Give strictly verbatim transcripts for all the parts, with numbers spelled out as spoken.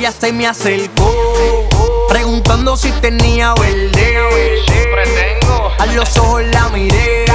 ella se me acercó, preguntando si tenía verde. Siempre tengo. A los ojos la miré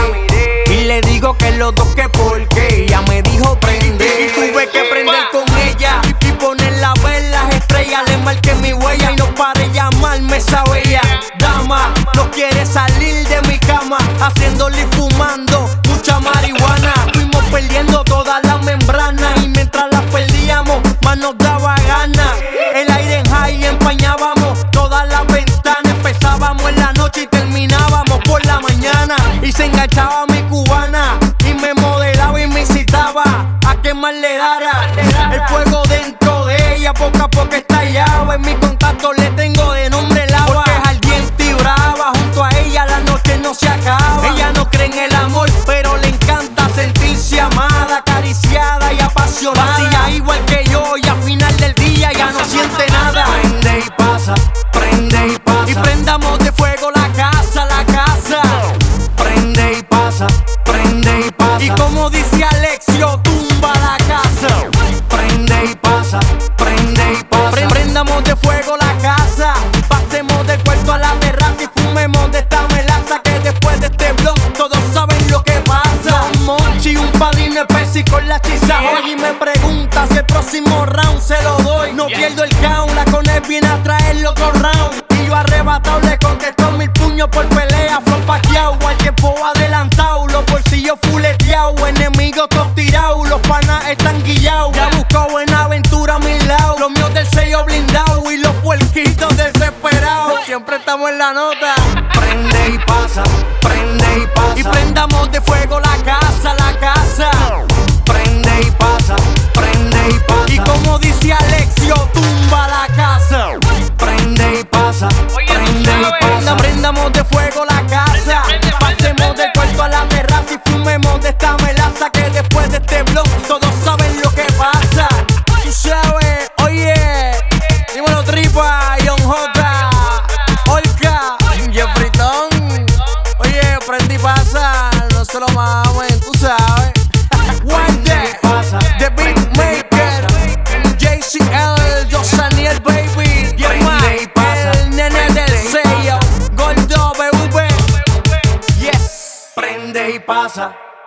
y le digo que los dos que porque ella me dijo prende. Y tuve que prender con ella y ponerla a ver las estrellas. Le marqué mi huella y no paré llamarme esa bella dama. No quiere salir de mi cama, haciéndole y fumando mucha marihuana. Fuimos perdiendo todas las membranas y mientras las perdíamos más nos daba gana. El aire en high empañábamos todas las ventanas. Empezábamos en la noche y terminábamos por la mañana. Y se enganchaba mi cubana y me modelaba y me incitaba a que más le dara. El fuego dentro de ella poco a poco estallaba. En mi contacto le tengo de nombre Lava, porque es ardiente y brava. Junto a ella la noche no se acaba. Ella no cree en el amor, pero le encanta sentirse amada, acariciada y apasionada. Vacía igual que yo y al final del día ya no siente nada. Prende y pasa, prende y pasa. Y prendamos de fuego la casa, la casa. Prende y pasa, prende y pasa. Y como dice Alexio, tumba la casa. Prende y pasa, prende y pasa. Pre prendamos de fuego la casa. Pasemos del cuarto a la terraza y fumemos de esta melaza, que después de este blog todos saben lo que pasa. Un monchi, un padrino especie con la chisa. Oye, y me pregunta si el próximo round se lo doy. No pierdo el count, la Conel viene a traer otro round. Y yo arrebatado le contesto mil puños por pelea. Flow paqueado, al tiempo adelantado. Los bolsillos fuleteados, enemigos todos tirados. Los panas están guillados. Ya busco buena aventura a mi lado. Los míos del sello blindado y los puerquitos desesperados. Siempre estamos en la nota. Prende y pasa, prende y pasa. Y prendamos de fuego la casa, la casa. Prende y pasa, prende y pasa. Y como dice Alexio, tumba la casa. Prende y pasa, prende y pasa. Prendamos de fuego la casa. Pasemos del cuarto a la terraza y fumemos de esta melaza, que después de este blog todos saben lo que pasa. Tú sabes, oye, dímelo Tripa, John J, Olka, Jeffrey Tom. Oye, prende y pasa, no se lo mamen, tú sabes. One day, The Beatmaker, J C L, Josaniel Baby, y el nene del sello, Gold W. Yes, prende y pasa.